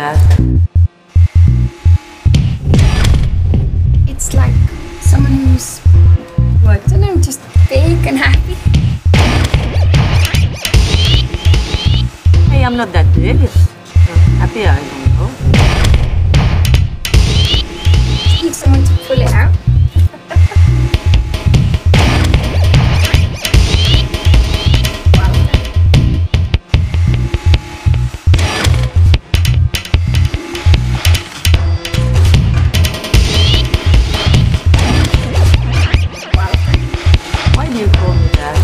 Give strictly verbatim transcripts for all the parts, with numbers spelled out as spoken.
that? It's like someone who's, what, I don't know, just fake and happy. Hey, I'm not that big. Uh, happy, I don't know. Just need someone to pull it out. Why do you call me that?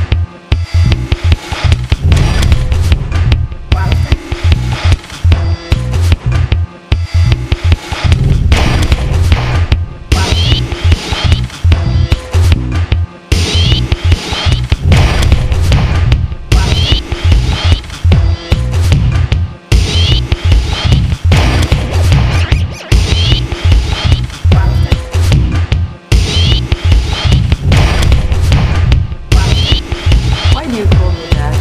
Why do you call me that?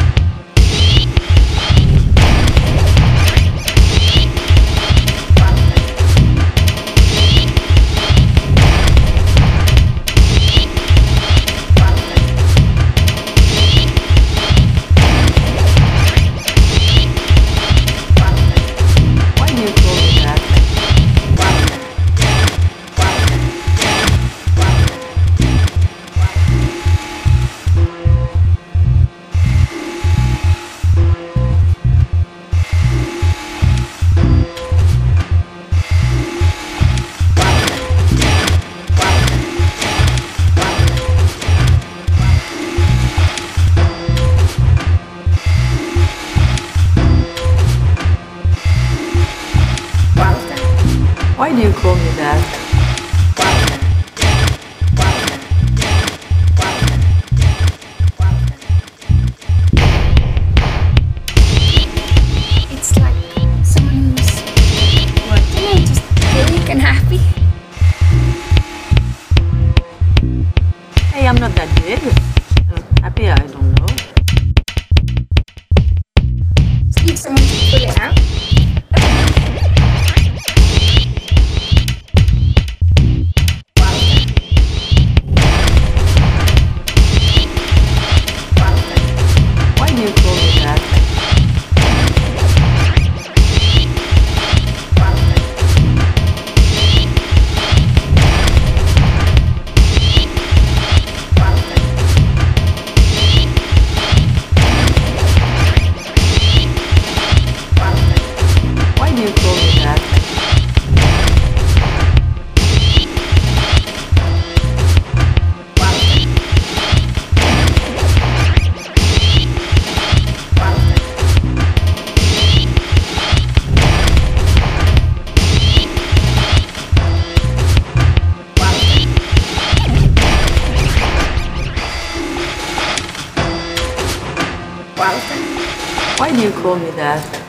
Why do you call me that? Why do you call me that? It's like someone who's, what, I don't know, just fake and happy. Hey, I'm not that big. Uh, happy, I don't know. Just need someone to pull it out. Why do you call me that? Why do you call me that? Why do you call me that?